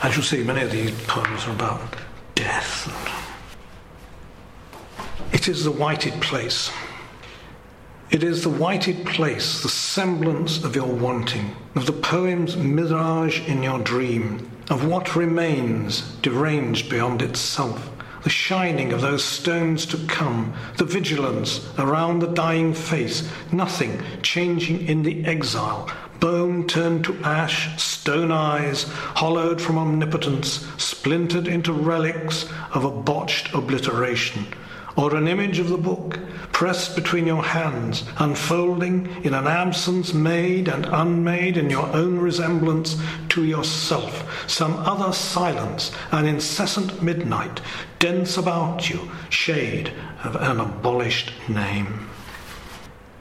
As you'll see, many of these poems are about death. It is the whited place. It is the whited place, the semblance of your wanting, of the poem's mirage in your dream, of what remains deranged beyond itself, the shining of those stones to come, the vigilance around the dying face, nothing changing in the exile, bone turned to ash, stone eyes, hollowed from omnipotence, splintered into relics of a botched obliteration, or an image of the book, pressed between your hands, unfolding in an absence made and unmade in your own resemblance to yourself, some other silence, an incessant midnight, dense about you, shade of an abolished name.